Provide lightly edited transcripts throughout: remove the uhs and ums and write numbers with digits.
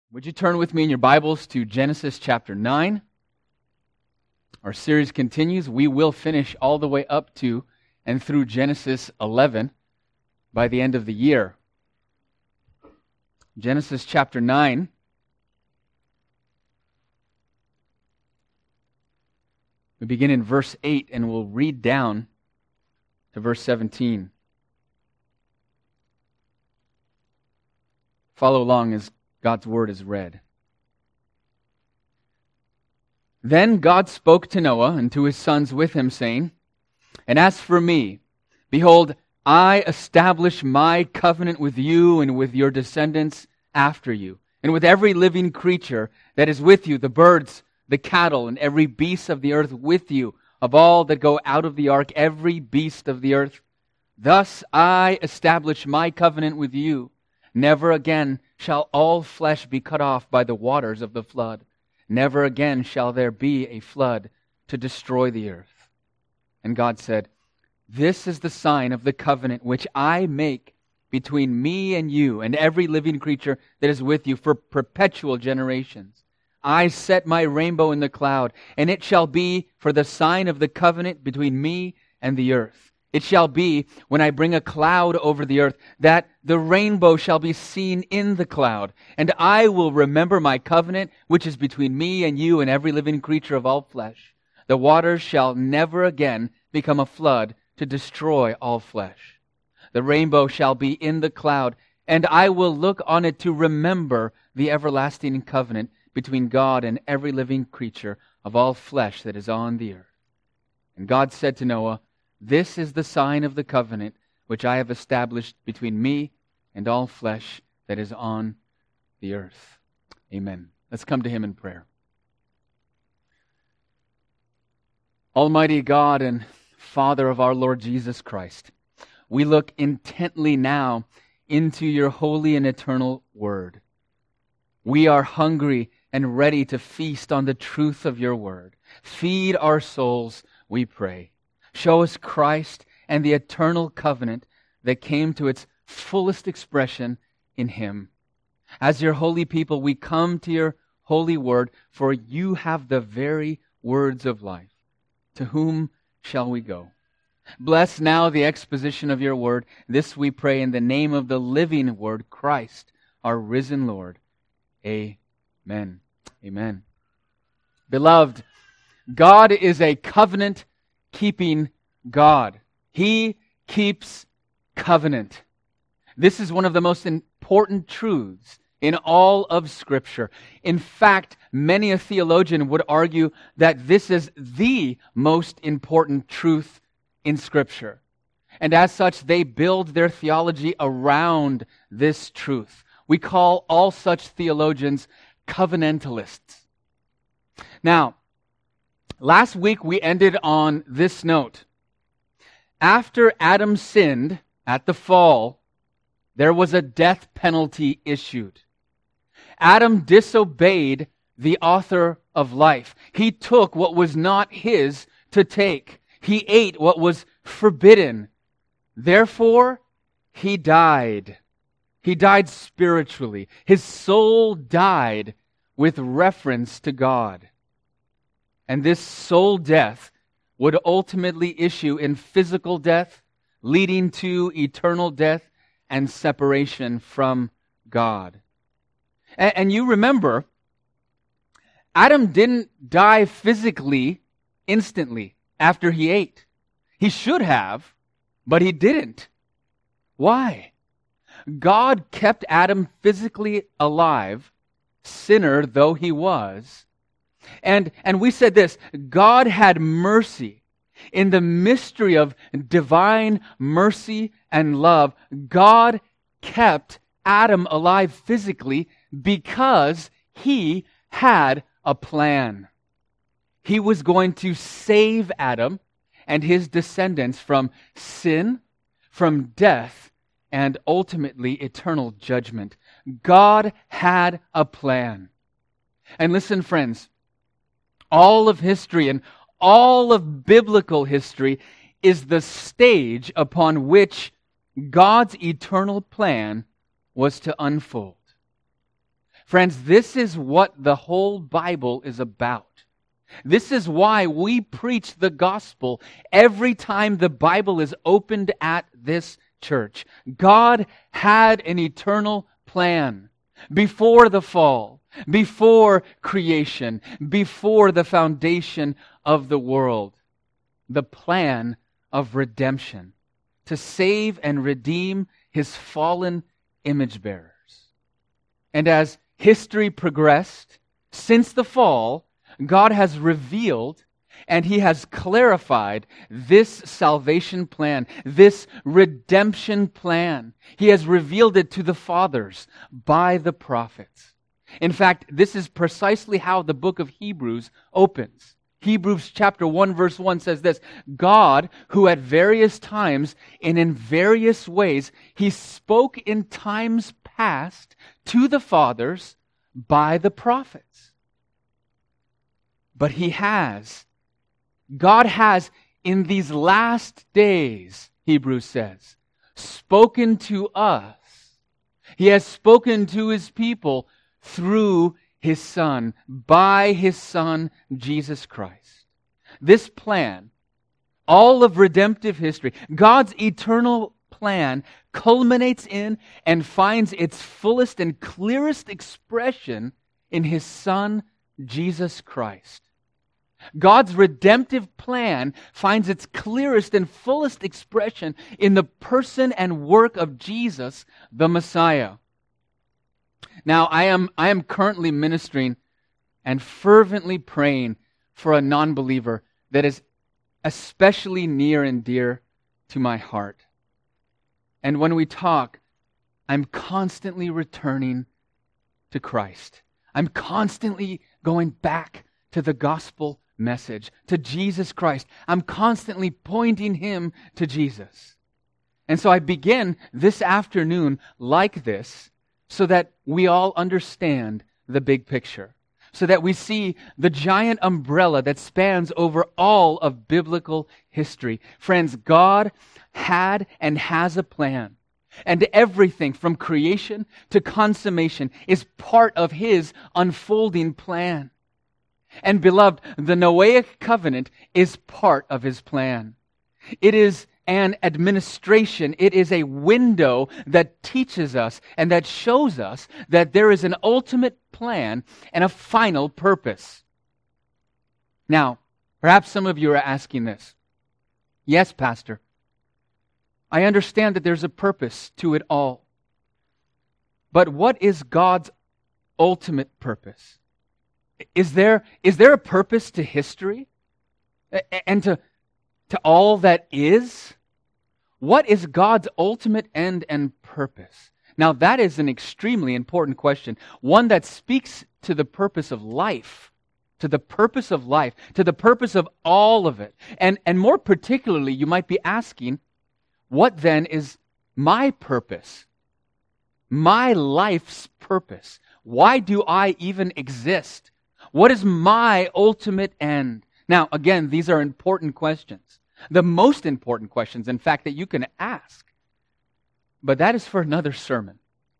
Would you turn with me in your Bibles to Genesis chapter 9? Our series continues. We will finish all the way up to and through Genesis 11 by the end of the year. Genesis chapter 9. We begin in verse 8 and we'll read down to verse 17. Follow along as God's word is read. Then God spoke to Noah and to his sons with him, saying, And as for me, behold, I establish my covenant with you and with your descendants after you, and with every living creature that is with you, the birds, the cattle, and every beast of the earth with you, of all that go out of the ark, every beast of the earth. Thus I establish my covenant with you. Never again shall all flesh be cut off by the waters of the flood. Never again shall there be a flood to destroy the earth. And God said, This is the sign of the covenant which I make between me and you and every living creature that is with you for perpetual generations. I set my rainbow in the cloud, and it shall be for the sign of the covenant between me and the earth. It shall be, when I bring a cloud over the earth, that the rainbow shall be seen in the cloud. And I will remember my covenant, which is between me and you and every living creature of all flesh. The waters shall never again become a flood to destroy all flesh. The rainbow shall be in the cloud, and I will look on it to remember the everlasting covenant between God and every living creature of all flesh that is on the earth. And God said to Noah, This is the sign of the covenant which I have established between me and all flesh that is on the earth. Amen. Let's come to Him in prayer. Almighty God and Father of our Lord Jesus Christ, we look intently now into your holy and eternal word. We are hungry and ready to feast on the truth of your word. Feed our souls, we pray. Show us Christ and the eternal covenant that came to its fullest expression in Him. As your holy people, we come to your holy word, for you have the very words of life. To whom shall we go? Bless now the exposition of your word. This we pray in the name of the living word, Christ, our risen Lord. Amen. Amen. Beloved, God is a covenant-keeping God. He keeps covenant. This is one of the most important truths in all of Scripture. In fact, many a theologian would argue that this is the most important truth in Scripture. And as such, they build their theology around this truth. We call all such theologians covenantalists. Now, last week we ended on this note. After Adam sinned at the fall, there was a death penalty issued. Adam disobeyed the author of life. He took what was not his to take. He ate what was forbidden. Therefore, he died. He died spiritually. His soul died with reference to God. And this soul death would ultimately issue in physical death, leading to eternal death and separation from God. And you remember, Adam didn't die physically instantly after he ate. He should have, but he didn't. Why? God kept Adam physically alive, sinner though he was. And we said this, God had mercy. In the mystery of divine mercy and love, God kept Adam alive physically because He had a plan. He was going to save Adam and his descendants from sin, from death, and ultimately eternal judgment. God had a plan. And listen, friends, all of history and all of biblical history is the stage upon which God's eternal plan was to unfold. Friends, this is what the whole Bible is about. This is why we preach the gospel every time the Bible is opened at this church. God had an eternal plan before the fall, before creation, before the foundation of the world. The plan of redemption, to save and redeem His fallen image bearers. And as history progressed, since the fall, God has revealed and He has clarified this salvation plan, this redemption plan. He has revealed it to the fathers by the prophets. In fact, this is precisely how the book of Hebrews opens. Hebrews chapter 1 verse 1 says this, God, who at various times and in various ways, He spoke in times past to the fathers by the prophets. But God has in these last days, Hebrews says, spoken to us. He has spoken to His people through His Son, by His Son, Jesus Christ. This plan, all of redemptive history, God's eternal plan culminates in and finds its fullest and clearest expression in His Son, Jesus Christ. God's redemptive plan finds its clearest and fullest expression in the person and work of Jesus, the Messiah. Now, I am currently ministering and fervently praying for a non-believer that is especially near and dear to my heart. And when we talk, I'm constantly returning to Christ. I'm constantly going back to the gospel message, to Jesus Christ. I'm constantly pointing him to Jesus. And so I begin this afternoon like this so that we all understand the big picture, so that we see the giant umbrella that spans over all of biblical history. Friends, God had and has a plan. And everything from creation to consummation is part of His unfolding plan. And beloved, the Noahic covenant is part of His plan. It is an administration. It is a window that teaches us and that shows us that there is an ultimate plan and a final purpose. Now, perhaps some of you are asking this. Yes, Pastor, I understand that there's a purpose to it all. But what is God's ultimate purpose? Is there a purpose to history and to all that is? What is God's ultimate end and purpose? Now, that is an extremely important question, one that speaks to the purpose of life, to the purpose of life, to the purpose of all of it. And more particularly, you might be asking, what then is my purpose? My life's purpose? Why do I even exist? What is my ultimate end? Now, again, these are important questions. The most important questions, in fact, that you can ask. But that is for another sermon.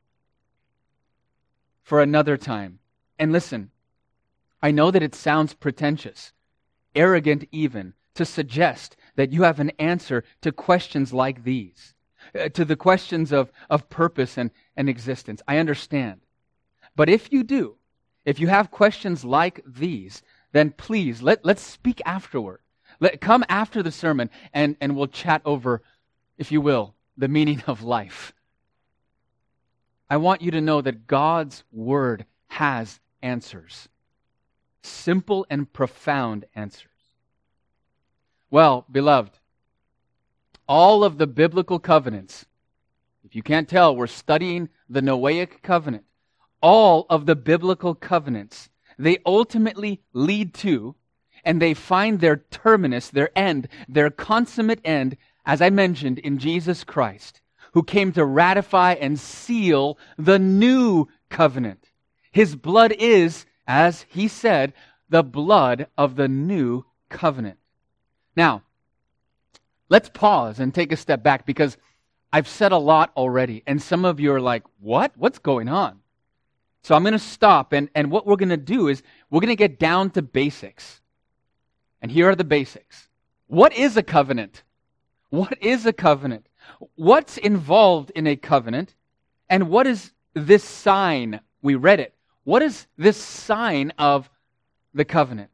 For another time. And listen, I know that it sounds pretentious, arrogant even, to suggest that you have an answer to questions like these, to the questions of purpose and existence. I understand. But if you do, if you have questions like these, then please, let's speak afterward. Come after the sermon and we'll chat over, if you will, the meaning of life. I want you to know that God's Word has answers. Simple and profound answers. Well, beloved, all of the biblical covenants, if you can't tell, we're studying the Noahic covenant. All of the biblical covenants, they ultimately lead to, and they find their terminus, their end, their consummate end, as I mentioned, in Jesus Christ, who came to ratify and seal the new covenant. His blood is, as He said, the blood of the new covenant. Now, let's pause and take a step back because I've said a lot already, and some of you are like, what? What's going on? So I'm going to stop, and what we're going to do is we're going to get down to basics. And here are the basics. What is a covenant? What is a covenant? What's involved in a covenant? And what is this sign? We read it. What is this sign of the covenant?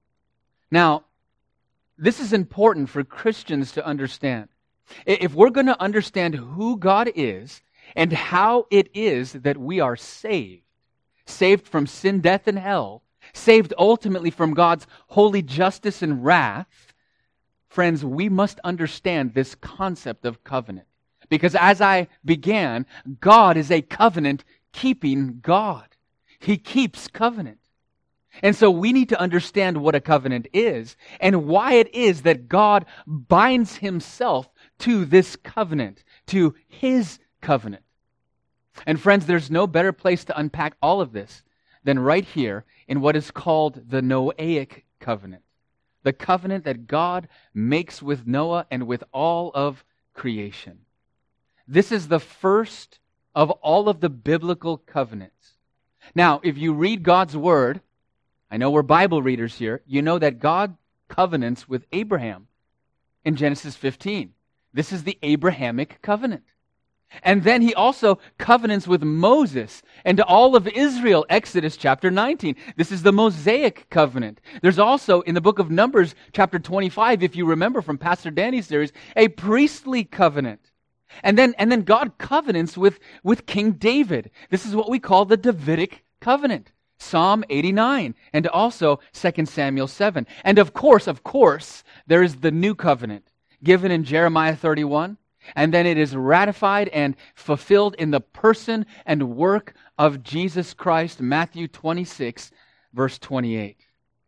Now, this is important for Christians to understand. If we're going to understand who God is and how it is that we are saved from sin, death, and hell, saved ultimately from God's holy justice and wrath, friends, we must understand this concept of covenant. Because as I began, God is a covenant-keeping God. He keeps covenant. And so we need to understand what a covenant is and why it is that God binds himself to this covenant, to his covenant. And friends, there's no better place to unpack all of this than right here in what is called the Noahic covenant. The covenant that God makes with Noah and with all of creation. This is the first of all of the biblical covenants. Now, if you read God's word, I know we're Bible readers here, you know that God covenants with Abraham in Genesis 15. This is the Abrahamic covenant. And then he also covenants with Moses and all of Israel, Exodus chapter 19. This is the Mosaic covenant. There's also, in the book of Numbers, chapter 25, if you remember from Pastor Danny's series, a priestly covenant. And then God covenants with King David. This is what we call the Davidic covenant. Psalm 89, and also 2 Samuel 7. And of course, there is the new covenant given in Jeremiah 31, and then it is ratified and fulfilled in the person and work of Jesus Christ, Matthew 26, verse 28.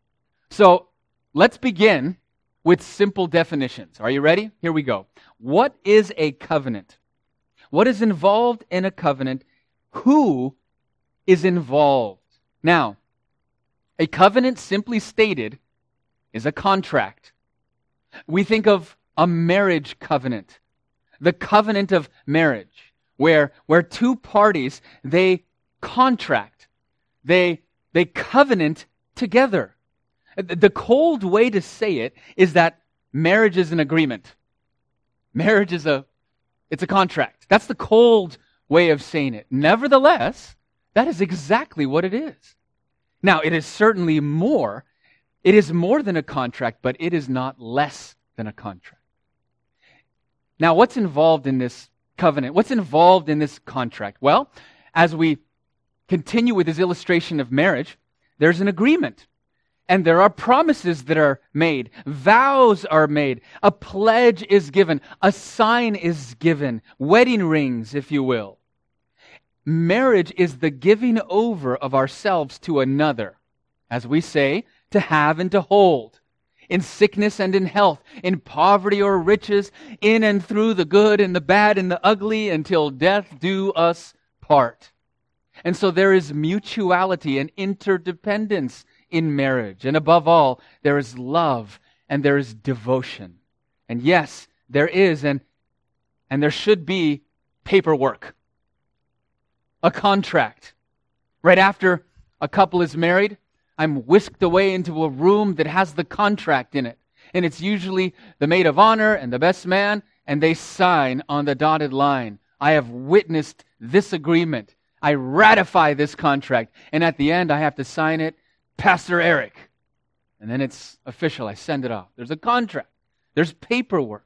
So, let's begin with simple definitions. Are you ready? Here we go. What is a covenant? What is involved in a covenant? Who is involved? Now, a covenant, simply stated, is a contract. We think of a marriage covenant, the covenant of marriage, where two parties, they contract, they covenant together. The cold way to say it is that marriage is an agreement. Marriage is it's a contract. That's the cold way of saying it. Nevertheless, that is exactly what it is. Now, it is certainly more. It is more than a contract, but it is not less than a contract. Now, what's involved in this covenant? What's involved in this contract? Well, as we continue with this illustration of marriage, there's an agreement. And there are promises that are made. Vows are made. A pledge is given. A sign is given. Wedding rings, if you will. Marriage is the giving over of ourselves to another. As we say, to have and to hold. In sickness and in health. In poverty or riches. In and through the good and the bad and the ugly. Until death do us part. And so there is mutuality and interdependence in marriage. And above all, there is love and there is devotion. And yes, there is and there should be paperwork. A contract. Right after a couple is married, I'm whisked away into a room that has the contract in it. And it's usually the maid of honor and the best man, and they sign on the dotted line. I have witnessed this agreement. I ratify this contract. And at the end, I have to sign it, Pastor Eric. And then it's official. I send it off. There's a contract. There's paperwork.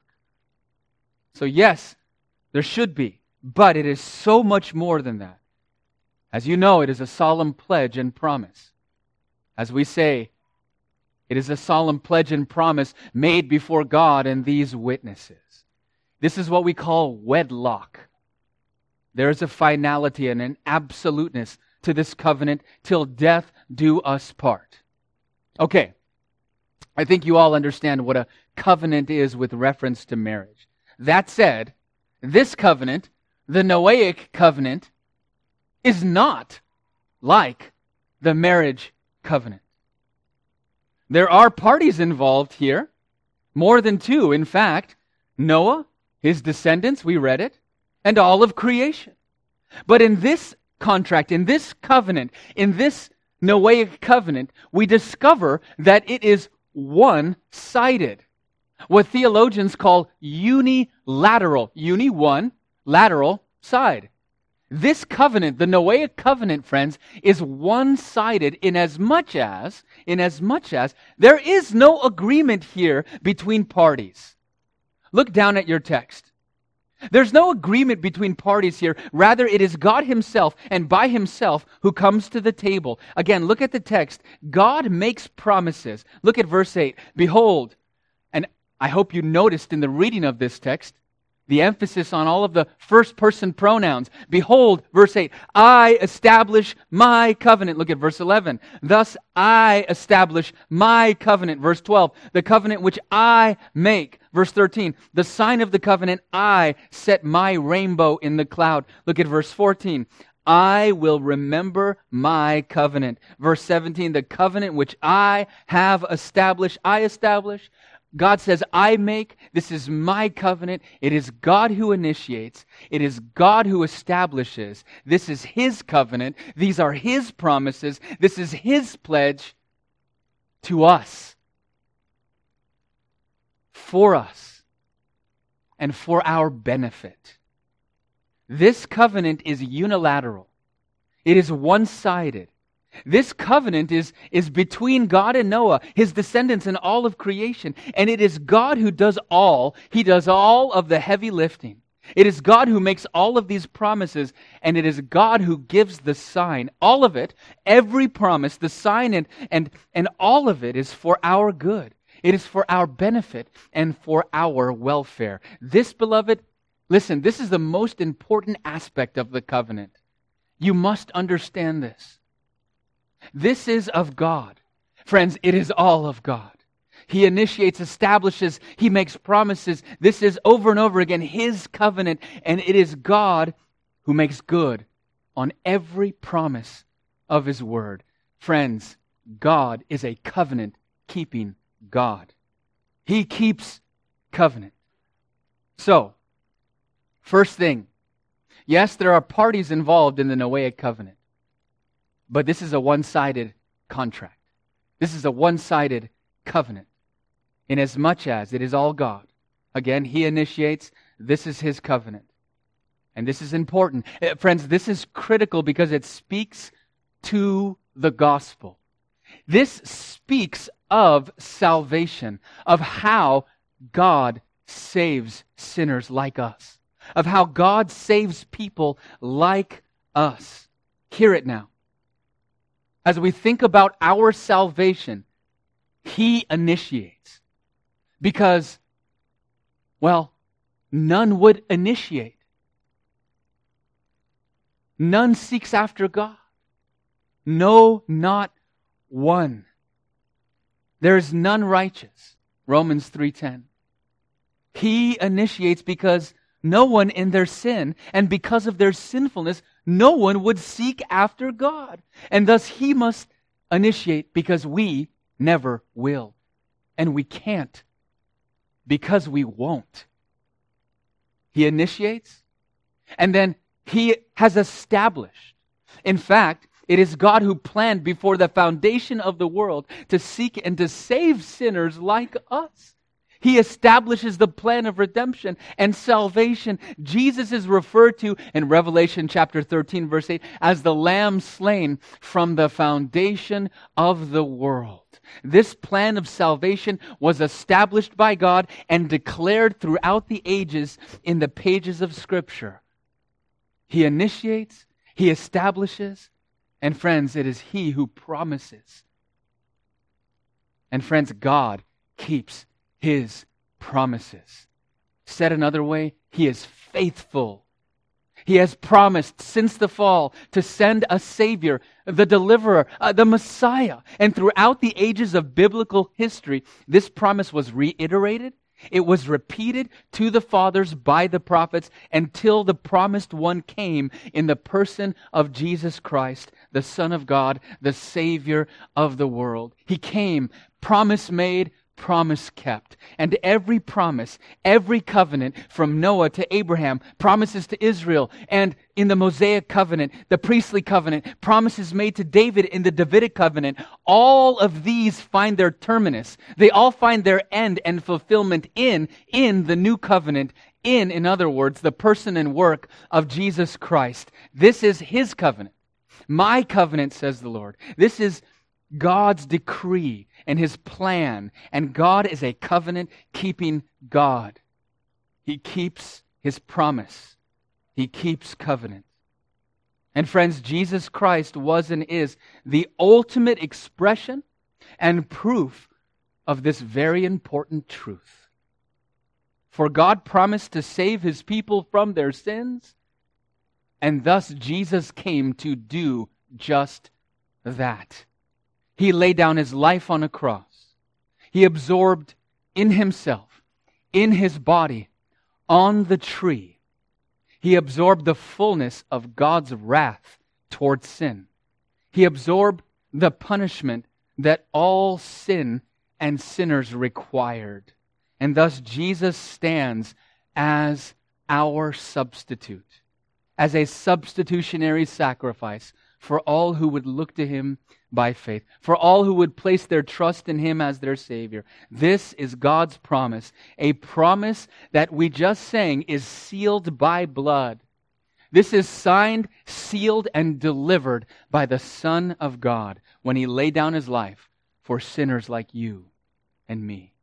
So yes, there should be. But it is so much more than that. As you know, it is a solemn pledge and promise. As we say, it is a solemn pledge and promise made before God and these witnesses. This is what we call wedlock. There is a finality and an absoluteness to this covenant till death do us part. Okay, I think you all understand what a covenant is with reference to marriage. That said, this covenant, the Noahic covenant, is not like the marriage covenant. There are parties involved here, more than two. In fact, Noah, his descendants, we read it, and all of creation. But in this contract, in this covenant, in this Noahic covenant, we discover that it is one-sided. What theologians call unilateral. Uni, one, lateral, side. This covenant, the Noahic covenant, friends, is one-sided in as much as there is no agreement here between parties. Look down at your text. There's no agreement between parties here. Rather, it is God himself and by himself who comes to the table. Again, look at the text. God makes promises. Look at verse 8. Behold, and I hope you noticed in the reading of this text, the emphasis on all of the first-person pronouns. Behold, verse 8, I establish my covenant. Look at verse 11. Thus I establish my covenant. Verse 12, the covenant which I make. Verse 13, the sign of the covenant, I set my rainbow in the cloud. Look at verse 14. I will remember my covenant. Verse 17, the covenant which I have established, I establish. God says, I make. This is my covenant. It is God who initiates. It is God who establishes. This is his covenant. These are his promises. This is his pledge to us, for us, and for our benefit. This covenant is unilateral. It is one-sided. This covenant is between God and Noah, his descendants, and all of creation. And it is God who does all. He does all of the heavy lifting. It is God who makes all of these promises, and it is God who gives the sign. All of it, every promise, the sign, and all of it is for our good. It is for our benefit and for our welfare. This, beloved, listen, this is the most important aspect of the covenant. You must understand this. This is of God. Friends, it is all of God. He initiates, establishes, he makes promises. This is over and over again his covenant, and it is God who makes good on every promise of his word. Friends, God is a covenant-keeping God. He keeps covenant. So, first thing, yes, there are parties involved in the Noahic covenant. But this is a one-sided contract. This is a one-sided covenant. Inasmuch as it is all God. Again, he initiates. This is his covenant. And this is important. Friends, this is critical because it speaks to the gospel. This speaks of salvation, of how God saves sinners like us, of how God saves people like us. Hear it now. As we think about our salvation, he initiates. Because, well, none would initiate. None seeks after God. No, not one. There is none righteous. Romans 3:10. He initiates because no one in their sin, and because of their sinfulness, no one would seek after God. And thus he must initiate because we never will. And we can't because we won't. He initiates, and then he has established. In fact, it is God who planned before the foundation of the world to seek and to save sinners like us. He establishes the plan of redemption and salvation. Jesus is referred to in Revelation chapter 13, verse 8, as the Lamb slain from the foundation of the world. This plan of salvation was established by God and declared throughout the ages in the pages of Scripture. He initiates, he establishes, and friends, it is he who promises. And friends, God keeps his promises. Said another way, he is faithful. He has promised since the fall to send a Savior, the Deliverer, the Messiah. And throughout the ages of biblical history, this promise was reiterated. It was repeated to the fathers by the prophets until the promised one came in the person of Jesus Christ, the Son of God, the Savior of the world. He came, promise made, promise kept. And every promise, every covenant from Noah to Abraham, promises to Israel, and in the Mosaic covenant, the priestly covenant, promises made to David in the Davidic covenant, all of these find their terminus. They all find their end and fulfillment in the new covenant, in other words, the person and work of Jesus Christ. This is His covenant. My covenant, says the Lord. This is God's decree and His plan. And God is a covenant-keeping God. He keeps His promise. He keeps covenant. And friends, Jesus Christ was and is the ultimate expression and proof of this very important truth. For God promised to save His people from their sins, and thus Jesus came to do just that. He laid down His life on a cross. He absorbed in Himself, in His body, on the tree. He absorbed the fullness of God's wrath towards sin. He absorbed the punishment that all sin and sinners required. And thus Jesus stands as our substitute, as a substitutionary sacrifice for all who would look to Him by faith, for all who would place their trust in Him as their Savior. This is God's promise, a promise that we just sang is sealed by blood. This is signed, sealed, and delivered by the Son of God when He laid down His life for sinners like you and me.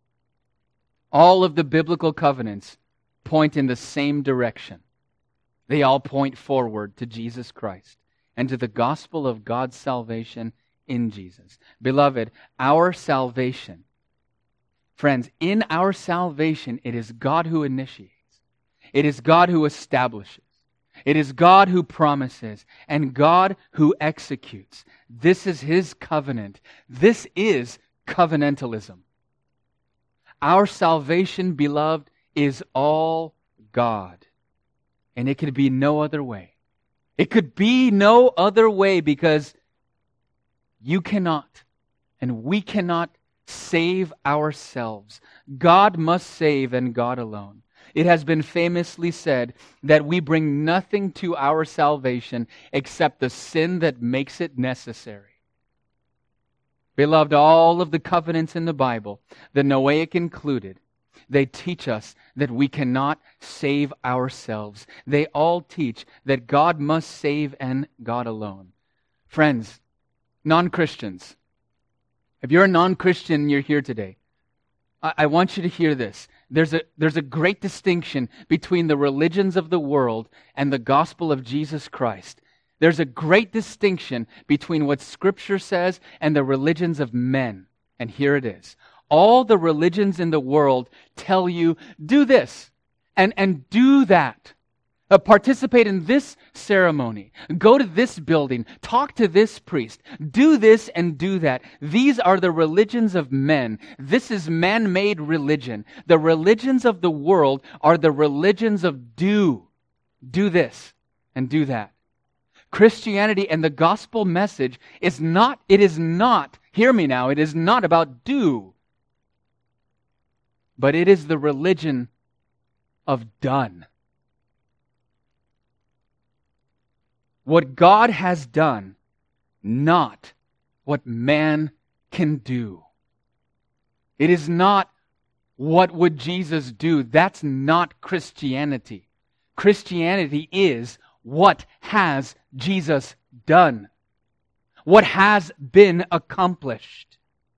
All of the biblical covenants point in the same direction. They all point forward to Jesus Christ and to the gospel of God's salvation in Jesus. Beloved, our salvation, friends, in our salvation, it is God who initiates. It is God who establishes. It is God who promises and God who executes. This is His covenant. This is covenantalism. Our salvation, beloved, is all God. And it could be no other way. It could be no other way because you cannot and we cannot save ourselves. God must save and God alone. It has been famously said that we bring nothing to our salvation except the sin that makes it necessary. Beloved, all of the covenants in the Bible, the Noahic included, they teach us that we cannot save ourselves. They all teach that God must save and God alone. Friends, non-Christians, if you're a non-Christian and you're here today, I want you to hear this. There's a great distinction between the religions of the world and the gospel of Jesus Christ. There's a great distinction between what Scripture says and the religions of men. And here it is. All the religions in the world tell you, do this and do that. Participate in this ceremony. Go to this building. Talk to this priest. Do this and do that. These are the religions of men. This is man-made religion. The religions of the world are the religions of do. Do this and do that. Christianity and the gospel message is not, hear me now, it is not about do. But it is the religion of done. What God has done, not what man can do. It is not what would Jesus do. That's not Christianity. Christianity is what has Jesus done. What has been accomplished.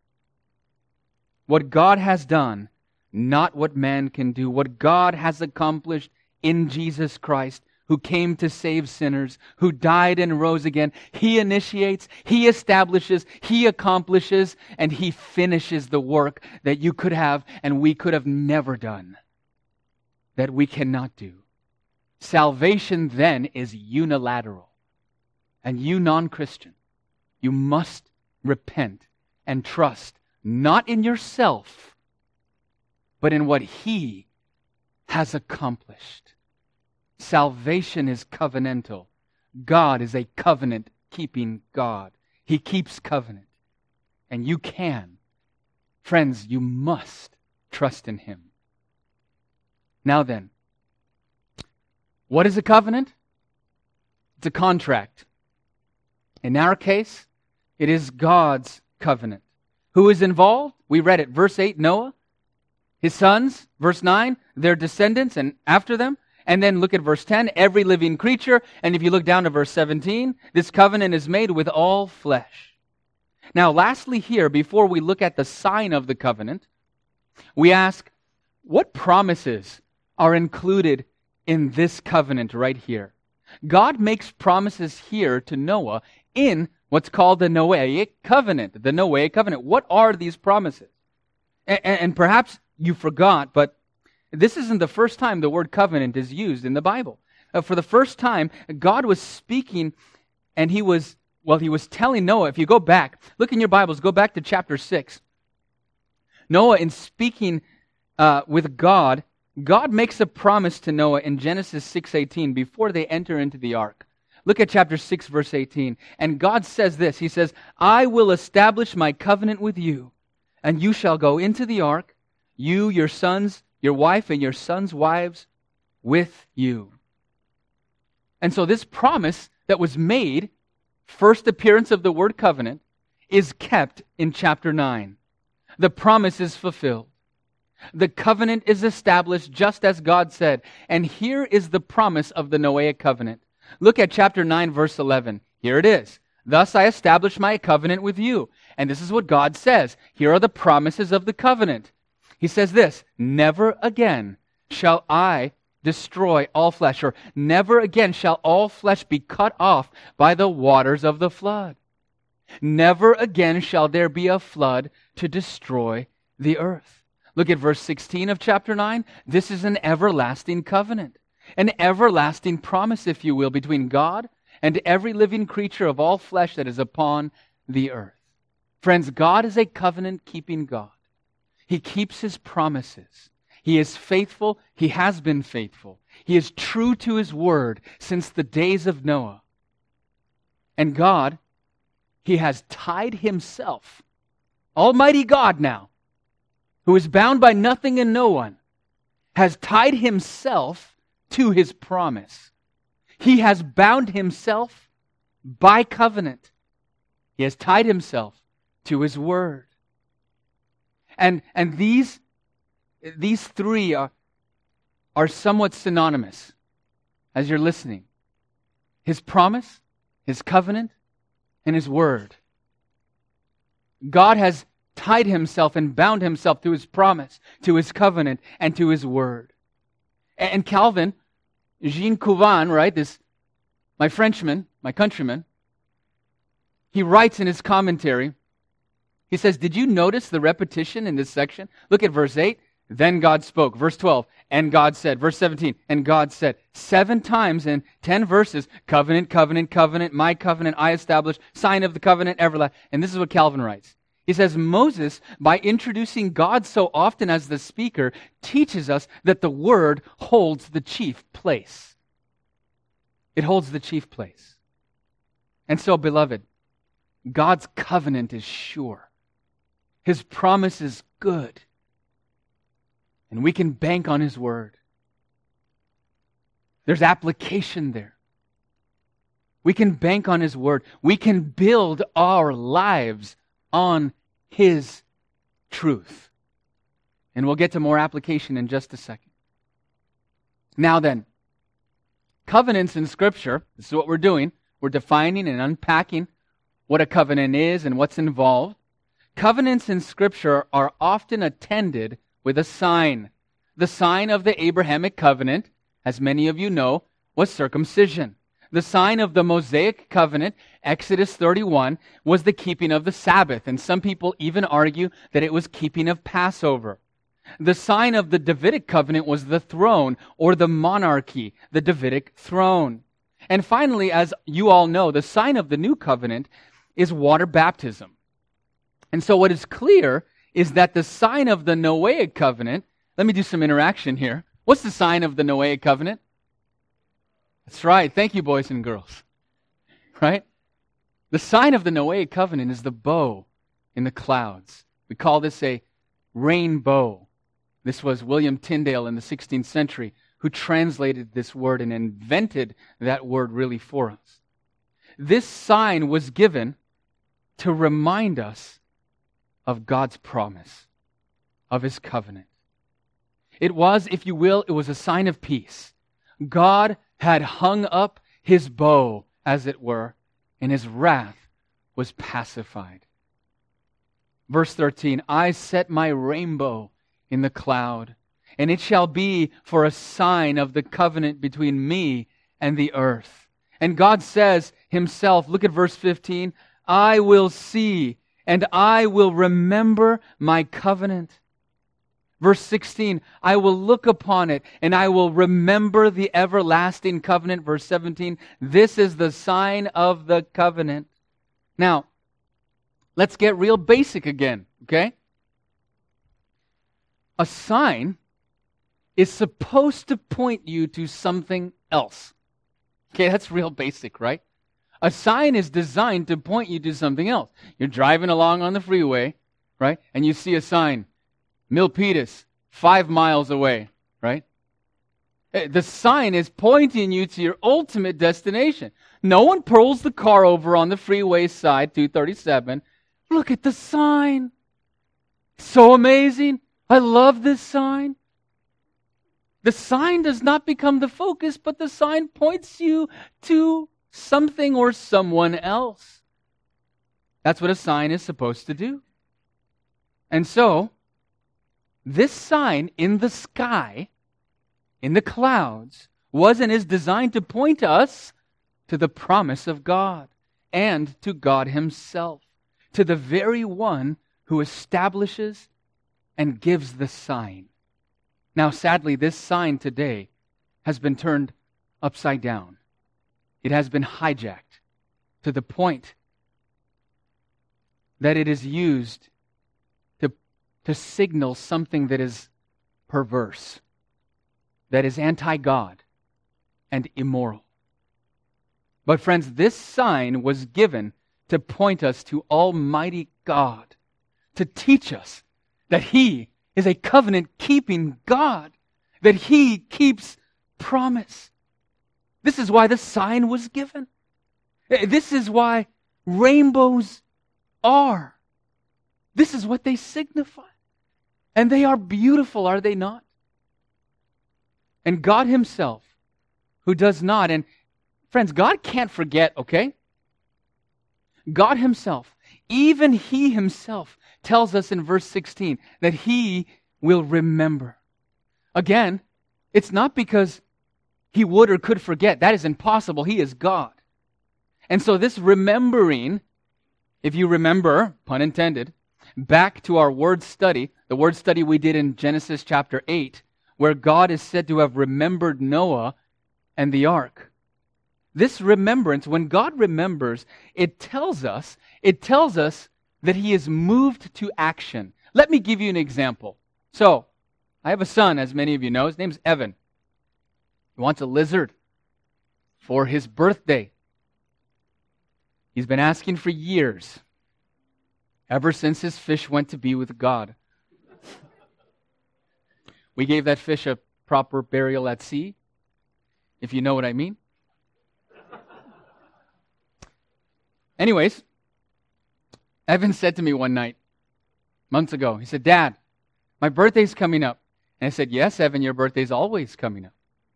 What God has done, not what man can do. What God has accomplished in Jesus Christ, who came to save sinners, who died and rose again. He initiates, He establishes, He accomplishes, and He finishes the work that you could have and we could have never done, that we cannot do. Salvation then is unilateral. And you non-Christian, you must repent and trust not in yourself, but in what He has accomplished. Salvation is covenantal. God is a covenant-keeping God. He keeps covenant. And you can Friends, you must trust in Him. Now then, what is a covenant? It's a contract. In our case, it is God's covenant. Who is involved? We read it. Verse 8, Noah, his sons. Verse 9, their descendants and after them. And then look at verse 10, every living creature. And if you look down to verse 17, this covenant is made with all flesh. Now, lastly here, before we look at the sign of the covenant, we ask, what promises are included in this covenant right here? God makes promises here to Noah in what's called the Noahic covenant. The Noahic covenant. What are these promises? And perhaps you forgot, but this isn't the first time the word covenant is used in the Bible. For the first time, God was speaking, and He was telling Noah, if you go back, look in your Bibles, go back to chapter 6. Noah, in speaking with God, God makes a promise to Noah in Genesis 6:18 before they enter into the ark. Look at chapter 6, verse 18. And God says this, He says, I will establish my covenant with you, and you shall go into the ark, you, your sons, your wife, and your sons' wives with you. And so this promise that was made, first appearance of the word covenant, is kept in chapter 9. The promise is fulfilled. The covenant is established just as God said. And here is the promise of the Noahic covenant. Look at chapter 9, verse 11. Here it is. Thus I establish my covenant with you. And this is what God says. Here are the promises of the covenant. He says this, never again shall I destroy all flesh, or never again shall all flesh be cut off by the waters of the flood. Never again shall there be a flood to destroy the earth. Look at verse 16 of chapter 9. This is an everlasting covenant, an everlasting promise, if you will, between God and every living creature of all flesh that is upon the earth. Friends, God is a covenant-keeping God. He keeps His promises. He is faithful. He has been faithful. He is true to His word since the days of Noah. And God, He has tied Himself, Almighty God now, who is bound by nothing and no one, has tied Himself to His promise. He has bound Himself by covenant. He has tied Himself to His word. And these three are somewhat synonymous as you're listening. His promise, His covenant, and His word. God has tied Himself and bound Himself to His promise, to His covenant, and to His word. And Calvin, Jean Couvin, right, my Frenchman, my countryman, he writes in his commentary, he says, did you notice the repetition in this section? Look at verse 8. Then God spoke. Verse 12. And God said. Verse 17. And God said. 7 times in 10 verses. Covenant, covenant, covenant. My covenant I established. Sign of the covenant, everlasting. And this is what Calvin writes. He says, Moses, by introducing God so often as the speaker, teaches us that the word holds the chief place. It holds the chief place. And so, beloved, God's covenant is sure. His promise is good. And we can bank on His word. There's application there. We can bank on His word. We can build our lives on His truth. And we'll get to more application in just a second. Now then, covenants in Scripture, this is what we're doing. We're defining and unpacking what a covenant is and what's involved. Covenants in Scripture are often attended with a sign. The sign of the Abrahamic covenant, as many of you know, was circumcision. The sign of the Mosaic covenant, Exodus 31, was the keeping of the Sabbath, and some people even argue that it was keeping of Passover. The sign of the Davidic covenant was the throne, or the monarchy, the Davidic throne. And finally, as you all know, the sign of the new covenant is water baptism. And so what is clear is that the sign of the Noahic covenant, let me do some interaction here. What's the sign of the Noahic covenant? That's right. Thank you, boys and girls. Right? The sign of the Noahic covenant is the bow in the clouds. We call this a rainbow. This was William Tyndale in the 16th century who translated this word and invented that word really for us. This sign was given to remind us of God's promise, of His covenant. It was, if you will, it was a sign of peace. God had hung up His bow, as it were, and His wrath was pacified. Verse 13, I set my rainbow in the cloud, and it shall be for a sign of the covenant between me and the earth. And God says Himself, look at verse 15, I will see and I will remember my covenant. Verse 16, I will look upon it and I will remember the everlasting covenant. Verse 17, this is the sign of the covenant. Now, let's get real basic again, okay? A sign is supposed to point you to something else. Okay, that's real basic, right? A sign is designed to point you to something else. You're driving along on the freeway, right? And you see a sign, Milpitas, 5 miles away, right? The sign is pointing you to your ultimate destination. No one pulls the car over on the freeway side, 237. Look at the sign. So amazing. I love this sign. The sign does not become the focus, but the sign points you to something or someone else. That's what a sign is supposed to do. And so, this sign in the sky, in the clouds, was and is designed to point us to the promise of God and to God Himself, to the very one who establishes and gives the sign. Now, sadly, this sign today has been turned upside down. It has been hijacked to the point that it is used to signal something that is perverse, that is anti-God and immoral. But friends, this sign was given to point us to Almighty God, to teach us that He is a covenant-keeping God, that He keeps promise. This is why the sign was given. This is why rainbows are. This is what they signify. And they are beautiful, are they not? And God Himself, who does not, and friends, God can't forget, okay? God Himself, even He Himself, tells us in verse 16 that He will remember. Again, it's not because He would or could forget. That is impossible. He is God. And so this remembering, if you remember, pun intended, back to our word study, the word study we did in Genesis chapter 8, where God is said to have remembered Noah and the ark. This remembrance, when God remembers, it tells us that He is moved to action. Let me give you an example. So, I have a son, as many of you know. His name's Evan. He wants a lizard for his birthday. He's been asking for years, ever since his fish went to be with God. We gave that fish a proper burial at sea, if you know what I mean. Anyways, Evan said to me one night, months ago, he said, Dad, my birthday's coming up. And I said, yes, Evan, your birthday's always coming up.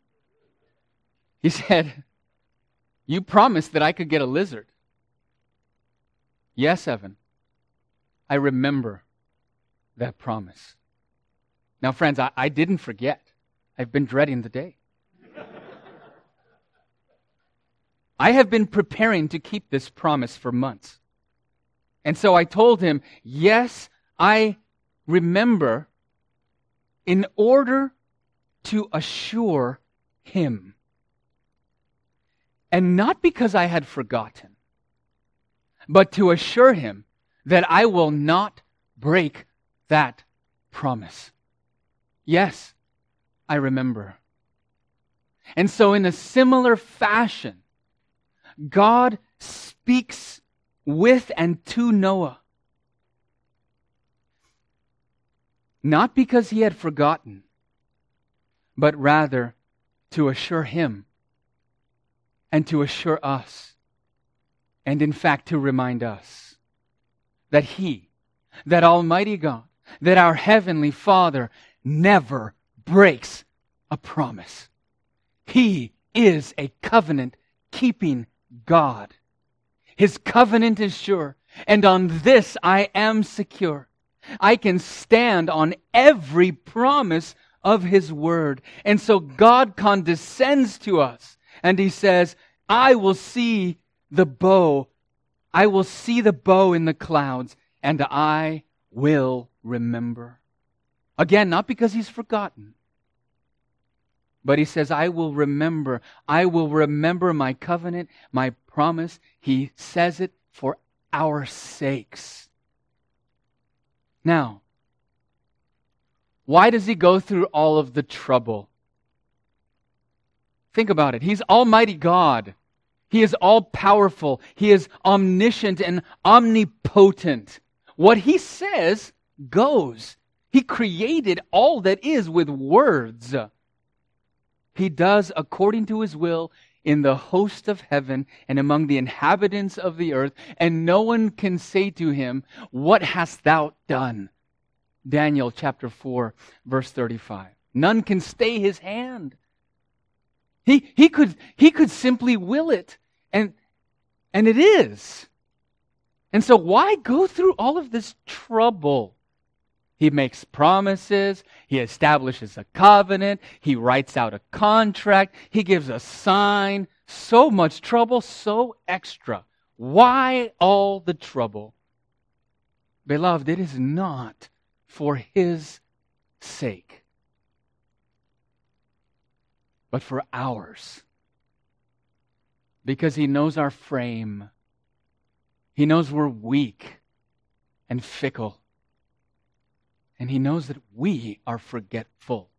He said, you promised that I could get a lizard. Yes, Evan, I remember that promise. Now, friends, I didn't forget. I've been dreading the day. I have been preparing to keep this promise for months. And so I told him, yes, I remember, in order to assure him. And not because I had forgotten, but to assure him that I will not break that promise. Yes, I remember. And so in a similar fashion, God speaks with and to Noah. not because he had forgotten, but rather to assure him and to assure us, and in fact to remind us that He, that Almighty God, that our Heavenly Father never breaks a promise. He is a covenant-keeping God. His covenant is sure, and on this I am secure. I can stand on every promise of His Word. And so God condescends to us, and He says, I will see the bow. I will see the bow in the clouds, and I will remember. Again, not because He's forgotten, but He says, I will remember. I will remember my covenant, my promise. He says it for our sakes. Now, why does He go through all of the trouble? Think about it. He's Almighty God. He is all-powerful. He is omniscient and omnipotent. What He says goes. He created all that is with words. He does according to His will in the host of heaven and among the inhabitants of the earth, and no one can say to Him, what hast thou done? Daniel chapter 4, verse 35. None can stay His hand. He could simply will it, and it is. And so why go through all of this trouble? He makes promises. He establishes a covenant. He writes out a contract. He gives a sign. So much trouble, so extra. Why all the trouble? Beloved, it is not for His sake, but for ours. Because He knows our frame. He knows we're weak and fickle. And He knows that we are forgetful.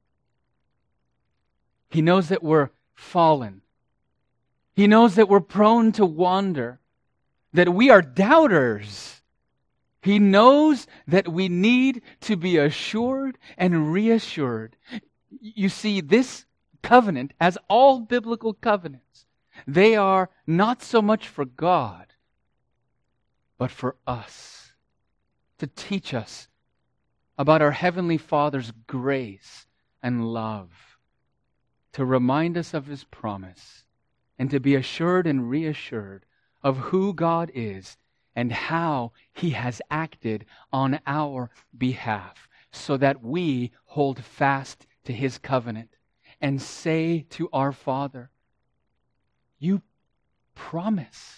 He knows that we're fallen. He knows that we're prone to wander, that we are doubters. He knows that we need to be assured and reassured. You see, this covenant, as all biblical covenants, they are not so much for God, but for us, to teach us about our Heavenly Father's grace and love, to remind us of His promise, and to be assured and reassured of who God is and how He has acted on our behalf, so that we hold fast to His covenant and say to our Father, You promised.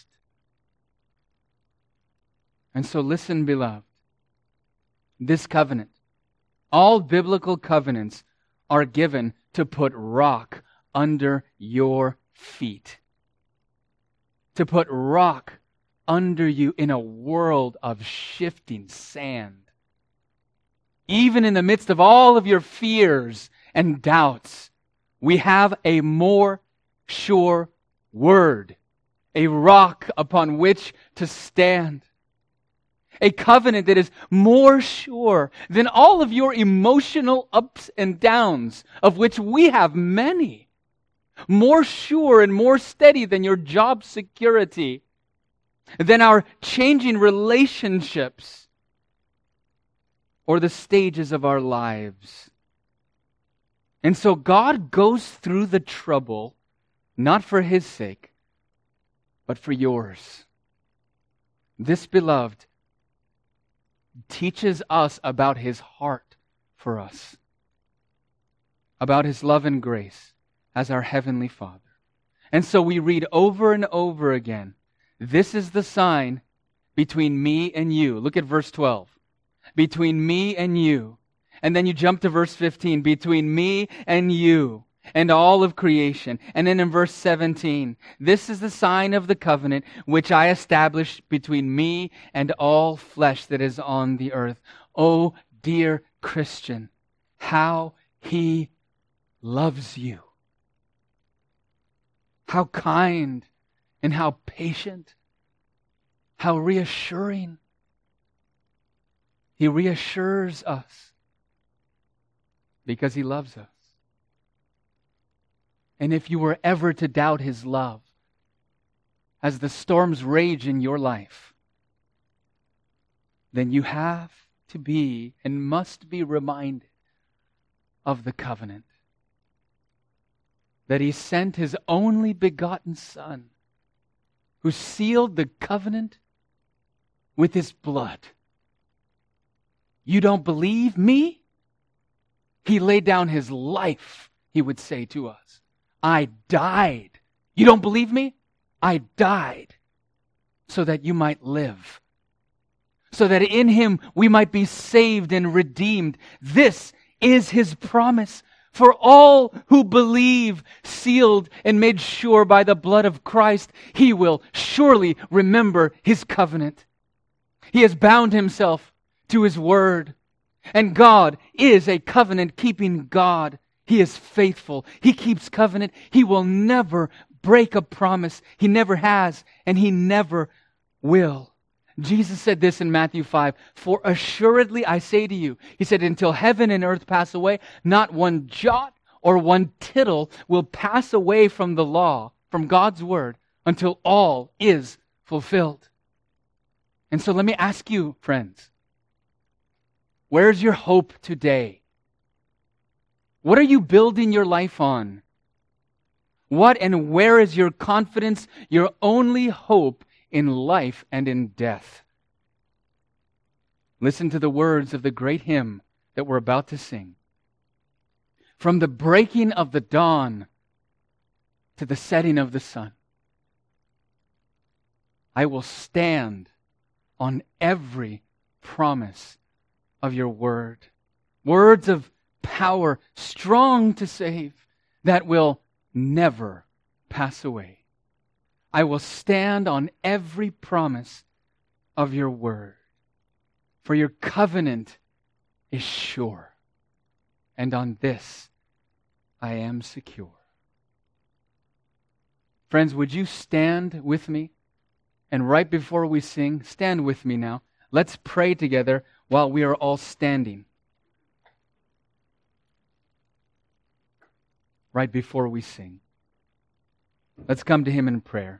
And so listen, beloved. This covenant, all biblical covenants are given to put rock under your feet. To put rock under you in a world of shifting sand. Even in the midst of all of your fears and doubts, we have a more sure word, a rock upon which to stand. A covenant that is more sure than all of your emotional ups and downs, of which we have many. More sure and more steady than your job security, than our changing relationships, or the stages of our lives. And so God goes through the trouble, not for His sake, but for yours. This, beloved, teaches us about His heart for us, about His love and grace as our Heavenly Father. And so we read over and over again, this is the sign between me and you. Look at verse 12. Between me and you. And then you jump to verse 15. Between me and you and all of creation. And then in verse 17, this is the sign of the covenant which I established between me and all flesh that is on the earth. Oh, dear Christian, how He loves you. How kind and how patient, how reassuring. He reassures us Because He loves us. And if you were ever to doubt His love, as the storms rage in your life, then you have to be and must be reminded of the covenant. That He sent His only begotten Son, who sealed the covenant with His blood. You don't believe me? He laid down His life, He would say to us. I died. You don't believe me? I died so that you might live. So that in Him we might be saved and redeemed. This is His promise for all who believe, sealed and made sure by the blood of Christ. He will surely remember His covenant. He has bound Himself to His word. And God is a covenant-keeping God. He is faithful. He keeps covenant. He will never break a promise. He never has, and He never will. Jesus said this in Matthew 5, "For assuredly I say to you," He said, "until heaven and earth pass away, not one jot or one tittle will pass away from the law, from God's word, until all is fulfilled." And so let me ask you, friends, where's your hope today? What are you building your life on? What and where is your confidence, your only hope in life and in death? Listen to the words of the great hymn that we're about to sing. From the breaking of the dawn to the setting of the sun, I will stand on every promise of your word. Words of power, strong to save, that will never pass away. I will stand on every promise of your word. For your covenant is sure, and on this I am secure. Friends, would you stand with me? And right before we sing, stand with me now. Let's pray together while we are all standing. Right before we sing. Let's come to Him in prayer.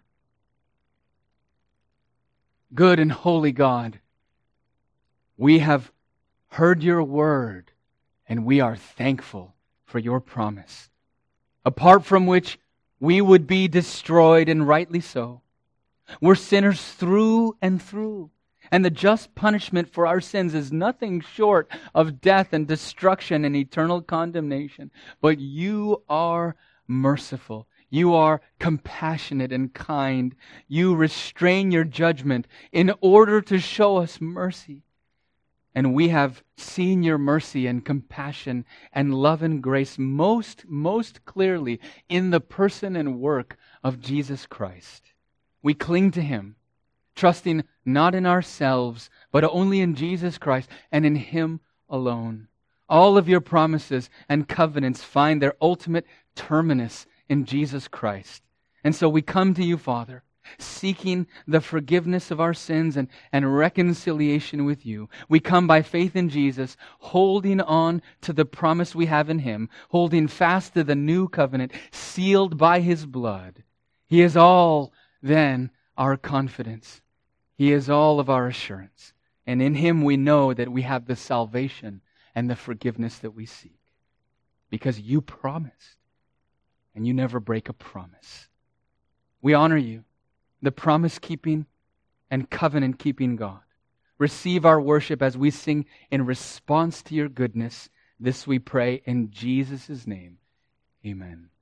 Good and holy God, we have heard your word, and we are thankful for your promise, apart from which we would be destroyed, and rightly so. We're sinners through and through, and the just punishment for our sins is nothing short of death and destruction and eternal condemnation. But you are merciful. You are compassionate and kind. You restrain your judgment in order to show us mercy. And we have seen your mercy and compassion and love and grace most clearly in the person and work of Jesus Christ. We cling to Him, trusting not in ourselves, but only in Jesus Christ and in Him alone. All of your promises and covenants find their ultimate terminus in Jesus Christ. And so we come to you, Father, seeking the forgiveness of our sins and reconciliation with you. We come by faith in Jesus, holding on to the promise we have in Him, holding fast to the new covenant, sealed by His blood. He is all, then, our confidence. He is all of our assurance. And in Him we know that we have the salvation and the forgiveness that we seek. Because you promised, and you never break a promise. We honor you, the promise-keeping and covenant-keeping God. Receive our worship as we sing in response to your goodness. This we pray in Jesus' name. Amen.